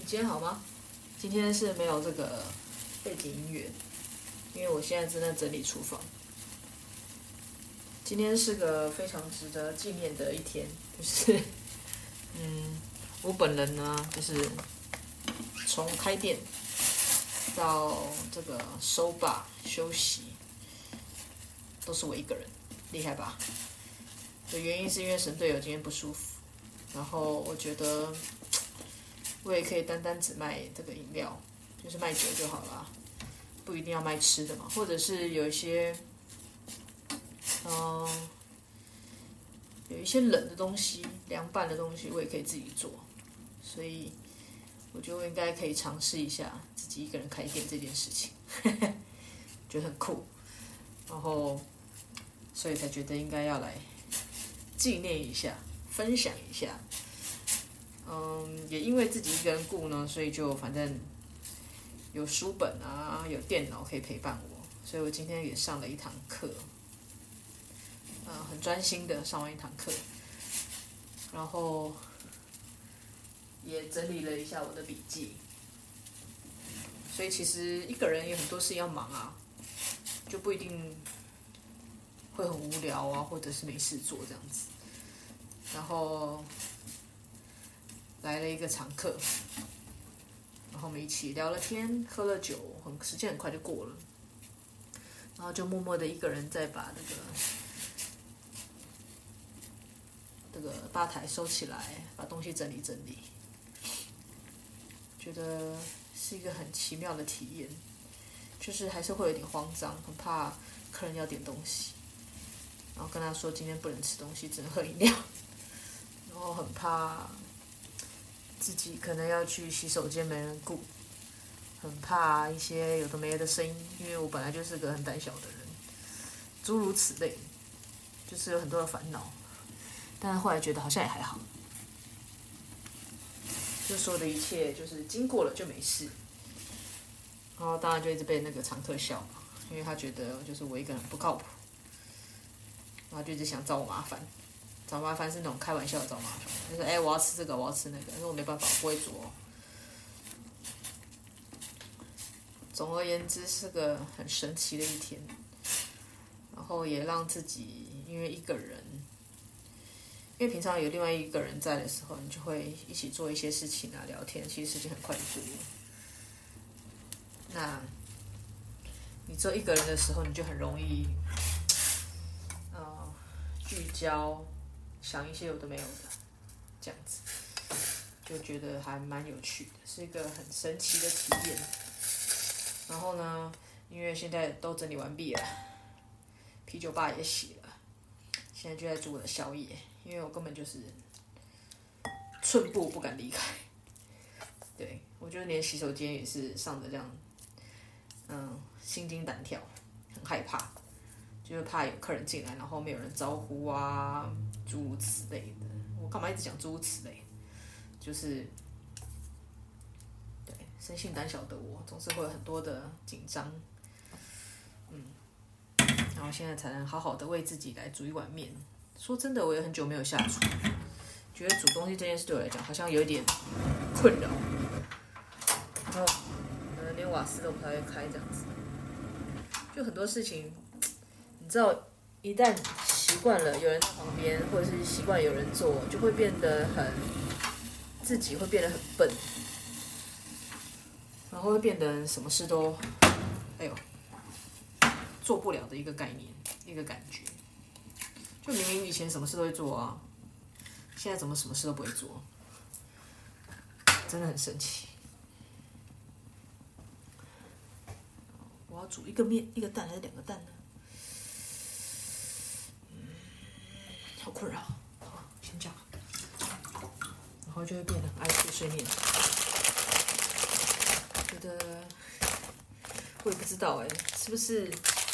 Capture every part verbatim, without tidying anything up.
今天好吗？今天是没有这个背景音乐，因为我现在正在整理厨房。今天是个非常值得纪念的一天，就是嗯，我本人呢，就是从开店到这个收吧休息，都是我一个人，厉害吧？的原因是因为神队友今天不舒服，然后我觉得我也可以单单只卖这个饮料，就是卖酒就好了，不一定要卖吃的嘛，或者是有一些，嗯、呃，有一些冷的东西、凉拌的东西，我也可以自己做，所以我觉得我应该可以尝试一下自己一个人开店这件事情，觉得很酷，然后所以才觉得应该要来纪念一下，分享一下。嗯，也因为自己一个人顾呢，所以就反正有书本啊，有电脑可以陪伴我，所以我今天也上了一堂课，呃，很专心的上完一堂课，然后也整理了一下我的笔记。所以其实一个人有很多事情要忙啊，就不一定会很无聊啊，或者是没事做这样子。然后来了一个常客，然后我们一起聊了天，喝了酒，很时间很快就过了，然后就默默的一个人在把那个这个吧台收起来，把东西整理整理，觉得是一个很奇妙的体验，就是还是会有点慌张，很怕客人要点东西，然后跟他说今天不能吃东西，只能喝饮料，然后很怕自己可能要去洗手间没人顾，很怕一些有的没的声音，因为我本来就是个很胆小的人，诸如此类，就是有很多的烦恼，但是后来觉得好像也还好，就所有的一切就是经过了就没事，然后当然就一直被那个常客笑嘛，因为他觉得就是我一个人不靠谱，然后就一直想找我麻烦。找麻烦是那种开玩笑的找麻烦，就是哎、欸，我要吃这个，我要吃那个，但是我没办法，我不会做、哦。总而言之，是个很神奇的一天，然后也让自己因为一个人，因为平常有另外一个人在的时候，你就会一起做一些事情啊，聊天，其实时间很快就过了。那你只有一个人的时候，你就很容易，呃，聚焦。想一些有的没有的，这样子，就觉得还蛮有趣的，是一个很神奇的体验。然后呢，因为现在都整理完毕了，啤酒吧也洗了，现在就在煮我的宵夜，因为我根本就是寸步不敢离开。对，我觉得连洗手间也是上的这样，嗯，心惊胆跳，很害怕。就是怕有客人进来，然后没有人招呼啊，诸如此类的。我干嘛一直讲诸如此类？就是对生性胆小的我，总是会有很多的紧张，嗯，然后现在才能好好的为自己来煮一碗面。说真的，我也很久没有下厨，觉得煮东西这件事对我来讲好像有一点困扰，然后呃连瓦斯都不太会开这样子，就很多事情。你知道，一旦习惯了有人在旁边，或者是习惯有人做，就会变得很自己会变得很笨，然后会变得什么事都，哎呦，做不了的一个概念，一个感觉。就明明以前什么事都会做啊，现在怎么什么事都不会做，真的很神奇。我要煮一个面，一个蛋还是两个蛋呢？好困扰，好，先这样，然后就会变得很爱碎碎念。觉得我也不知道哎、欸，是不是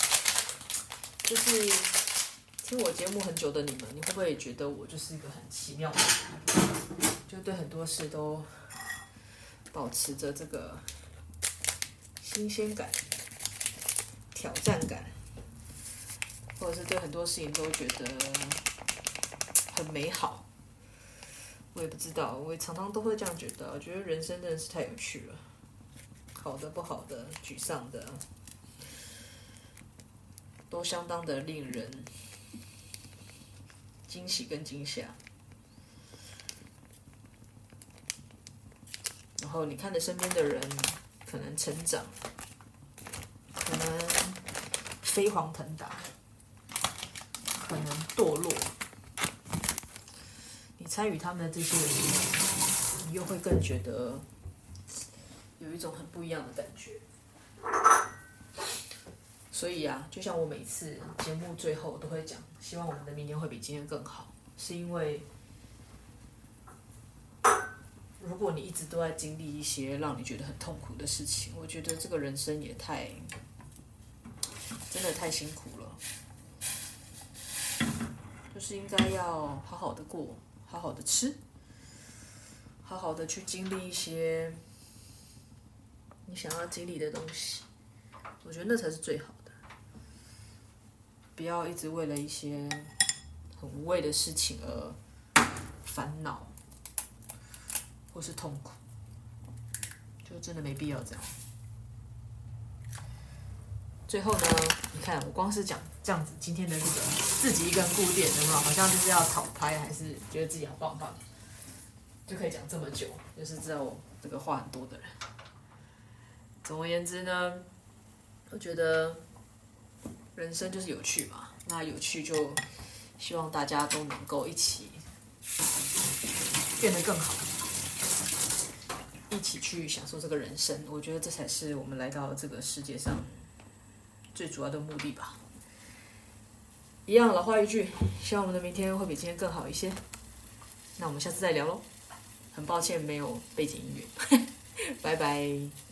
就是听我节目很久的你们，你会不会也觉得我就是一个很奇妙的人，就对很多事都保持着这个新鲜感、挑战感，或者是对很多事情都觉得很美好， 我也不知道，我也常常都会这样觉得，我觉得人生真的是太有趣了，好的、不好的、沮丧的，都相当的令人惊喜跟惊吓。然后你看着身边的人，可能成长，可能飞黄腾达，可能堕落。你参与他们的这些人，你又会更觉得有一种很不一样的感觉。所以啊，就像我每次节目最后都会讲，希望我们的明天会比今天更好，是因为如果你一直都在经历一些让你觉得很痛苦的事情，我觉得这个人生也太，真的太辛苦了。就是应该要好好的过，好好的吃，好好的去经历一些你想要经历的东西，我觉得那才是最好的。不要一直为了一些很无谓的事情而烦恼。或是痛苦，就真的没必要这样。最后呢，你看我光是讲这样子，今天的这个自己一个人顾店，有没有？好像就是要讨拍，还是觉得自己好棒棒，就可以讲这么久，就是知道我这个话很多的人。总而言之呢，我觉得人生就是有趣嘛，那有趣就希望大家都能够一起变得更好。一起去享受这个人生，我觉得这才是我们来到这个世界上最主要的目的吧。一样老话一句，希望我们的明天会比今天更好一些。那我们下次再聊咯。很抱歉没有背景音乐，拜拜。